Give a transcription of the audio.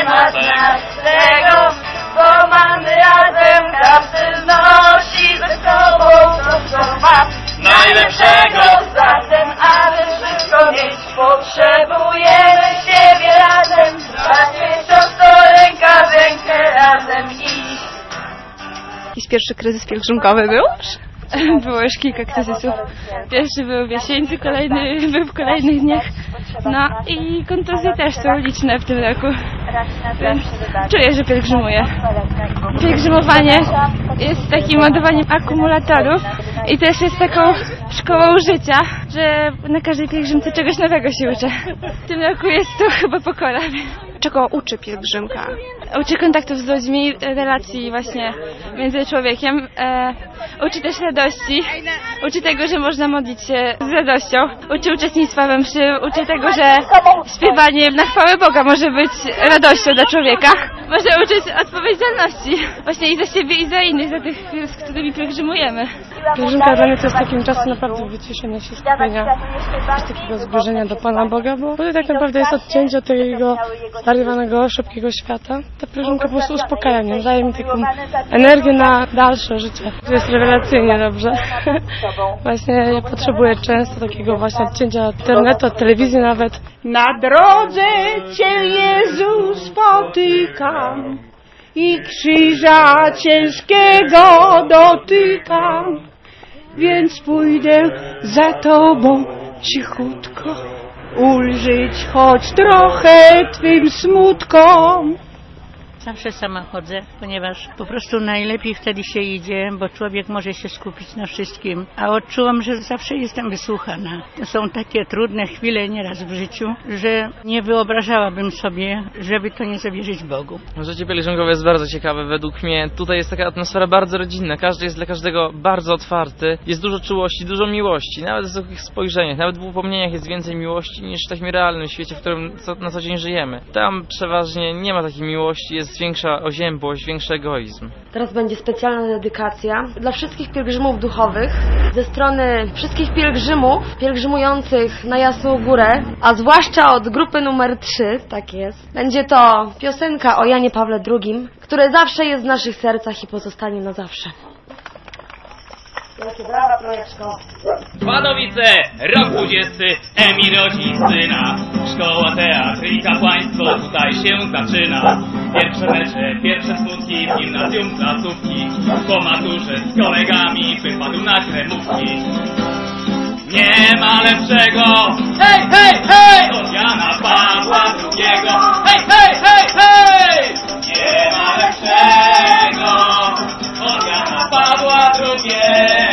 nie ma znacznego, bo mamy razem, każdy znosi ze sobą to, co ma najlepszego. Zatem, aby wszystko mieć, potrzebujemy siebie razem. Bracie, siostro, ręka w rękę razem iść. Jakiś pierwszy kryzys pielgrzymkowy był? Było już kilka kryzysów. Pierwszy był w Jasieńcu, kolejny był w kolejnych dniach. No i kontuzje też są liczne w tym roku. Więc czuję, że pielgrzymuję. Pielgrzymowanie jest takim ładowaniem akumulatorów i też jest taką szkołą życia, że na każdej pielgrzymce czegoś nowego się uczę. W tym roku jest to chyba pokora. Czego uczy pielgrzymka? Uczy kontaktów z ludźmi, relacji właśnie między człowiekiem. Uczy też radości. Uczy tego, że można modlić się z radością. Uczy uczestnictwa we mszy. Uczy tego, że śpiewanie na chwałę Boga może być radością dla człowieka. Może uczyć odpowiedzialności. Właśnie i za siebie, i za innych, za tych, z którymi pielgrzymujemy. Pielgrzymka dla mnie to jest takim czasem naprawdę wyciszenia się, skupienia, takiego zbliżenia do Pana Boga, bo to tak naprawdę jest odcięcie od tego zwariowanego, szybkiego świata. Ta pielgrzymka po prostu uspokaja mnie, daje mi taką energię na dalsze życie. To jest rewelacyjnie dobrze. Właśnie ja potrzebuję często takiego właśnie odcięcia od internetu, od telewizji nawet. Na drodze Cię, Jezu, spotykam i krzyża ciężkiego dotykam, więc pójdę za Tobą cichutko, ulżyć choć trochę Twym smutkom. Zawsze sama chodzę, ponieważ po prostu najlepiej wtedy się idzie, bo człowiek może się skupić na wszystkim, a odczuwam, że zawsze jestem wysłuchana. To są takie trudne chwile nieraz w życiu, że nie wyobrażałabym sobie, żeby to nie zawierzyć Bogu. Życie pielgrzymkowe jest bardzo ciekawe według mnie. Tutaj jest taka atmosfera bardzo rodzinna, każdy jest dla każdego bardzo otwarty, jest dużo czułości, dużo miłości, nawet w takich spojrzeniach, nawet w upomnieniach jest więcej miłości niż w takim realnym świecie, w którym na co dzień żyjemy. Tam przeważnie nie ma takiej miłości, jest większa oziębłość, większy egoizm. Teraz będzie specjalna dedykacja dla wszystkich pielgrzymów duchowych, ze strony wszystkich pielgrzymów pielgrzymujących na Jasną Górę, a zwłaszcza od grupy numer 3, tak jest. Będzie to piosenka o Janie Pawle II, które zawsze jest w naszych sercach i pozostanie na zawsze. Jakie brawa, Projeczko. Wadowice, rok 20, Emil rodzi syna. Szkoła, teatr i kapłaństwo tutaj się zaczyna. Pierwsze mecze, pierwsze smutki, w gimnazjum placówki. Po maturze z kolegami wypadł na kremówki. Nie ma lepszego, hej, hej, hej, od Jana Pawła II. Hej, hej, hej, hej! Nie ma lepszego od Jana Pawła II.